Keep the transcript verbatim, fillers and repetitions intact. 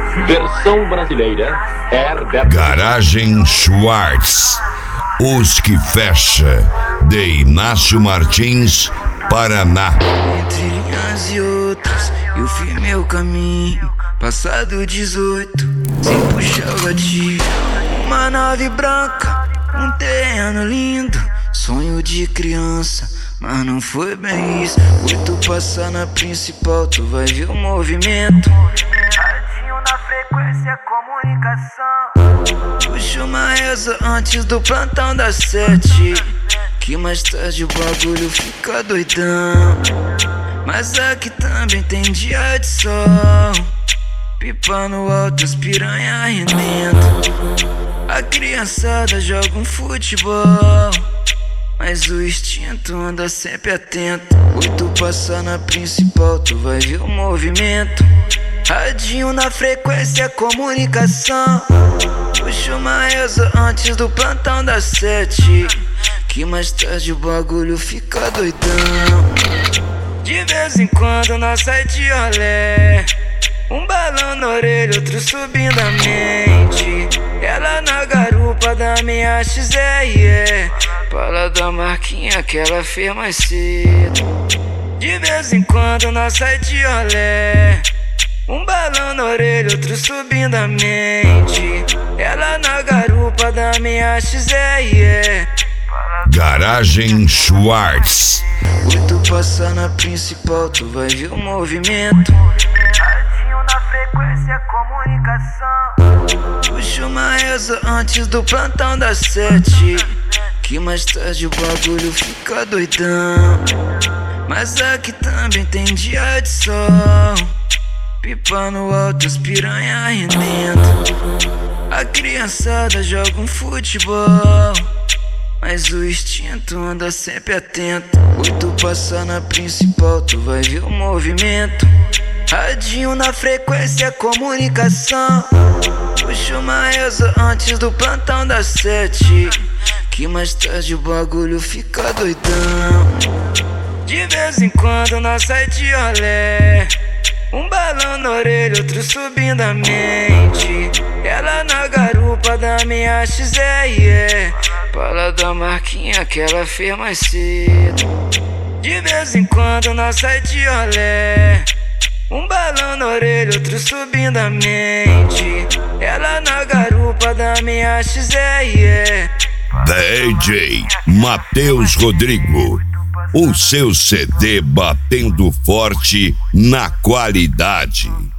Versão brasileira, Herbert. Garagem Schwartz, Os que Fecha, de Inácio Martins, Paraná. Entre linhas e outras, eu fiz meu caminho. Passado dezoito, sem puxar o gatilho. Uma nave branca, um terreno lindo. Sonho de criança, mas não foi bem isso. Oito passar na principal, tu vai ver o movimento. Radinho na frequência, comunicação. Puxa uma reza antes do plantão das sete, que mais tarde o bagulho fica doidão. Mas aqui também tem dia de sol. Pipa no alto, as piranha rendendo. A criançada joga um futebol, mas o instinto anda sempre atento. Oito passar na principal, tu vai ver o movimento. Radinho na frequência, comunicação. Puxa uma reza antes do plantão das sete, que mais tarde o bagulho fica doidão. De vez em quando nós sai de rolé, um balão na orelha, outro subindo a mente. Ela na garupa da minha X R E, fala da marquinha que ela fez mais cedo. De vez em quando nós sai de rolé, um balão na orelha, outro subindo a mente. Ela na garupa da minha X R E. Garagem Schwartz. Oito passar na principal, tu vai ver o movimento. Radinho na frequência, comunicação. Puxa uma reza antes do plantão das sete, que mais tarde o bagulho fica doidão. Mas aqui também tem dia de sol. Pipa no alto, as piranha rendendo. A criançada joga um futebol, mas o instinto anda sempre atento. Oito passar na principal, tu vai ver o movimento. Radinho na frequência, comunicação. Puxa uma reza antes do plantão das sete, que mais tarde o bagulho fica doidão. De vez em quando nós sai de rolé, um balão na orelha, outro subindo a mente. Ela na garupa da minha X R E, fala da marquinha que ela fez mais cedo. De vez em quando nós sai de rolé, um balão na orelha, outro subindo a mente. Ela na garupa da minha X R E. D J Matheus Rodrigo, o seu C D batendo forte na qualidade.